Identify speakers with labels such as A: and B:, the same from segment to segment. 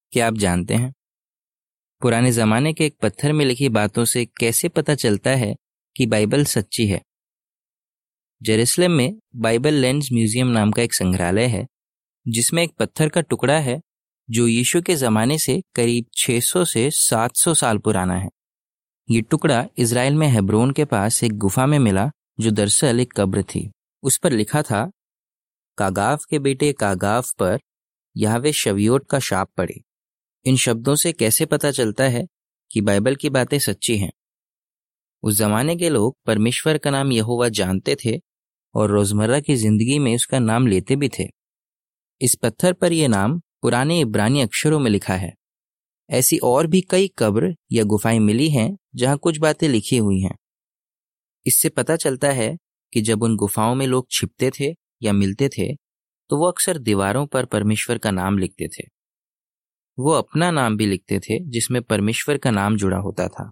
A: क्या आप जानते हैं पुराने ज़माने के एक पत्थर में लिखी बातों से कैसे पता चलता है कि बाइबल सच्ची है? जेरूसलम में बाइबल लैंड्स म्यूजियम नाम का एक संग्रहालय है जिसमें एक पत्थर का टुकड़ा है जो यीशु के ज़माने से करीब 600 से 700 साल पुराना है। ये टुकड़ा इज़राइल में हेब्रोन के पास एक गुफा में मिला जो दरअसल एक कब्र थी। उस पर लिखा था, कागाफ के बेटे कागाफ पर याहवे शवियोट का शाप पड़े। इन शब्दों से कैसे पता चलता है कि बाइबल की बातें सच्ची हैं? उस जमाने के लोग परमेश्वर का नाम यहोवा जानते थे और रोजमर्रा की जिंदगी में उसका नाम लेते भी थे। इस पत्थर पर यह नाम पुराने इब्रानी अक्षरों में लिखा है। ऐसी और भी कई कब्र या गुफाएं मिली हैं जहां कुछ बातें लिखी हुई हैं। इससे पता चलता है कि जब उन गुफाओं में लोग छिपते थे या मिलते थे तो वो अक्सर दीवारों पर परमेश्वर का नाम लिखते थे। वो अपना नाम भी लिखते थे जिसमें परमेश्वर का नाम जुड़ा होता था।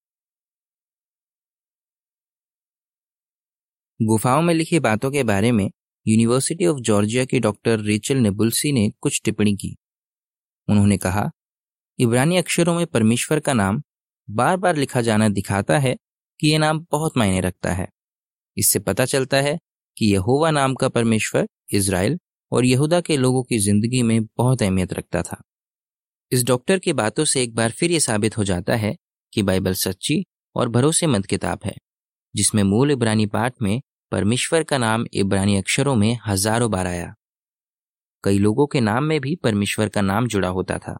A: गुफाओं में लिखी बातों के बारे में यूनिवर्सिटी ऑफ जॉर्जिया की डॉक्टर रेचल नेबुल्सी ने कुछ टिप्पणी की। उन्होंने कहा, इब्रानी अक्षरों में परमेश्वर का नाम बार बार लिखा जाना दिखाता है कि यह नाम बहुत मायने रखता है। इससे पता चलता है कि यहोवा नाम का परमेश्वर इज़राइल और यहूदा के लोगों की जिंदगी में बहुत अहमियत रखता था। इस डॉक्टर की बातों से एक बार फिर यह साबित हो जाता है कि बाइबल सच्ची और भरोसेमंद किताब है जिसमें मूल इब्रानी पाठ में परमेश्वर का नाम इब्रानी अक्षरों में हजारों बार आया। कई लोगों के नाम में भी परमेश्वर का नाम जुड़ा होता था।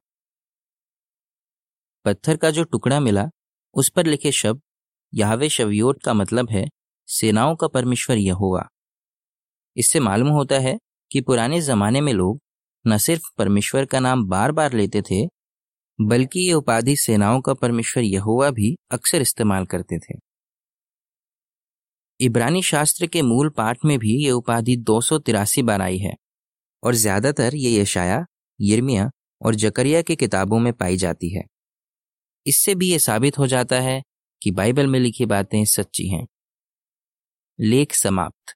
A: पत्थर का जो टुकड़ा मिला उस पर लिखे शब्द याहवे शवियोट का मतलब है सेनाओं का परमेश्वर यहोवा। इससे मालूम होता है कि पुराने जमाने में लोग न सिर्फ परमेश्वर का नाम बार बार लेते थे बल्कि ये उपाधि सेनाओं का परमेश्वर यहोवा भी अक्सर इस्तेमाल करते थे। इब्रानी शास्त्र के मूल पाठ में भी ये उपाधि 283 बार आई है और ज्यादातर ये यशाया, यिर्मयाह और जकरिया की किताबों में पाई जाती है। इससे भी ये साबित हो जाता है कि बाइबल में लिखी बातें सच्ची हैं। लेख समाप्त।